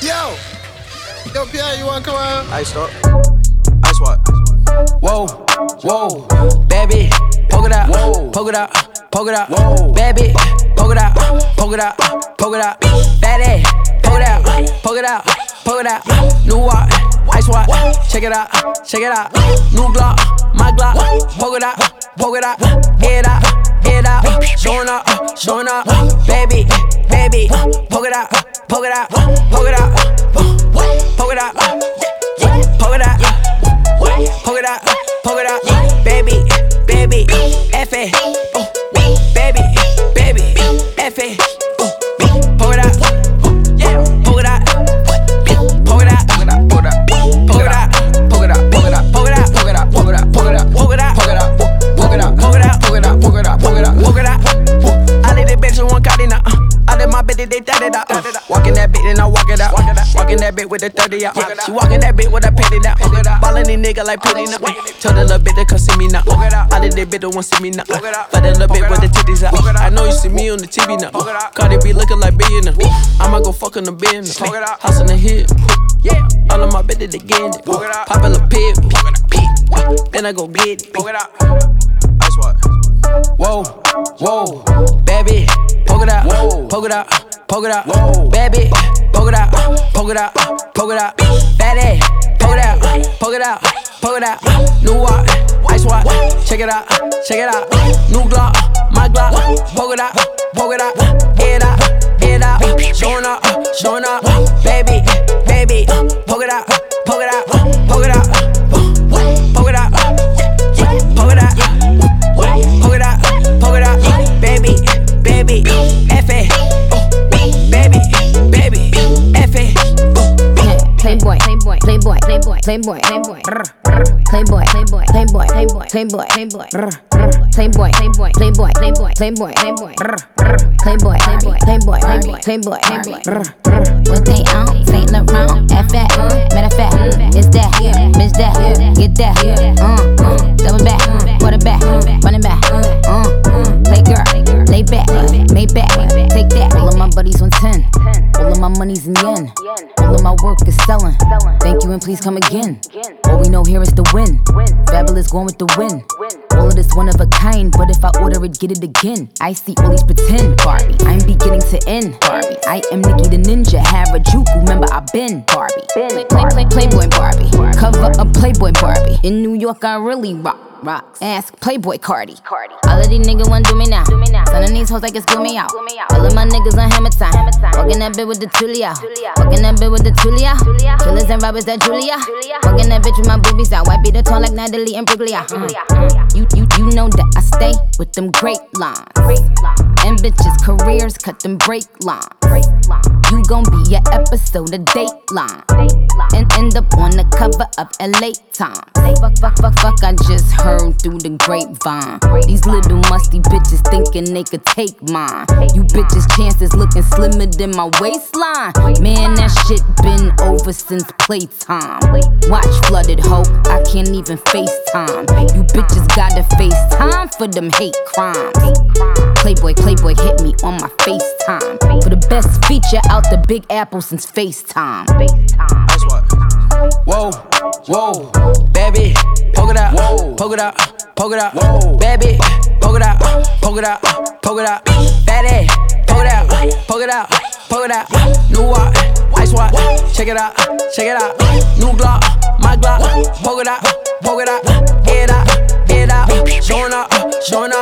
Yo, Pierre, you wanna come on? Ice up. Ice what? Whoa, whoa, baby, poke it out, poke it out, poke it out, baby, poke it out, poke it out, poke it out, baby, poke it out, poke it out, poke it out, new walk, ice walk, check it out, new Glock, my Glock, poke it out, get out, showing up, baby, poke it out, poke it out, poke it out, poke it out, poke it out. Poke it out, baby, F-A, oh, baby, F-A, oh, poke it out, yeah, poke it out, poke it out, poke it out, poke it out, poke it out, poke it out, poke it out, poke it out, poke it out, poke it out, poke it out, poke it out, poke it out, poke it out, poke it out, poke it out, poke it out, poke it out, poke it out. I let that bitch one got it out. I let my bitch they tat it out. Walking that bitch and I walk it out. Walking that bitch with the 30 out. She walking that bitch with a petty out. Ballin' these niggas like petty now. Tell the little bitch to come see me now. I let that bitch that want see me now. But that little bitch with the titties out. I know you see me on the TV now. Cardi be looking like billionaire. I'ma go fuck on the business. House in the hill. Yeah, all of my bitches they gettin' it. Pop a little pig. Then I go get it. Ice what? Whoa, baby, poke it out, poke it out, poke it out, baby, poke it out, poke it out, poke it out, baby, poke it out, poke it out, poke it out, new walk, ice walk, check it out, new Glock, my Glock, poke it out, get out, showing up, baby, poke it out, poke it out, poke it out, poke it out, poke it out. Poke it out, baby, F-A, oh, baby, F-A, oh. Playboy, what they on? Saint Laurent, F-A, matter of fact, it's that, bitch that, get that, double back, quarterback, running back, play girl, lay back, made back, take that. All of my buddies on 10, all of my money's in yen, all of my work is selling. Thank you and please come again. All we know here is the win. Fabulous going with the win. All of this one of a kind, but if I order it, get it again. I see all these pretend Barbie. I'm beginning to end Barbie. I am Nicki the Ninja, Harajuku. Remember I've been Barbie. Playboy Barbie. Cover of Playboy Barbie. In New York I really rocks. Ask Playboy Cardi. All of these niggas wanna do me now. Son of these hoes like it's gloomy out. All of my niggas on hammer time. Walking that bitch with the Tulia. Walking that bitch with the Tulia. Killers and robbers that Julia. Walking that bitch with my boobies out. White beat the tone like Natalie and Bruglia. You know that I stay with them great lines. And bitches' careers cut them break lines. You gon' be an episode of Dateline. And end up on the cover of LA Times. Fuck, I just heard through the grapevine. These little musty bitches thinking they could take mine. You bitches' chances looking slimmer than my waistline. Man, that shit been over since playtime. Watch flooded hoe, I can't even FaceTime. You bitches gotta FaceTime for them hate crimes. Playboy hit me on my FaceTime for the best feature out the Big Apple since FaceTime. Ice what? Whoa, baby, poke it out, poke it out, poke it out, baby, poke it out, poke it out, poke it out, baby, poke it out, poke it out, poke it out, new walk, ice walk, check it out, new Glock, my Glock, poke it out, get out, showing up,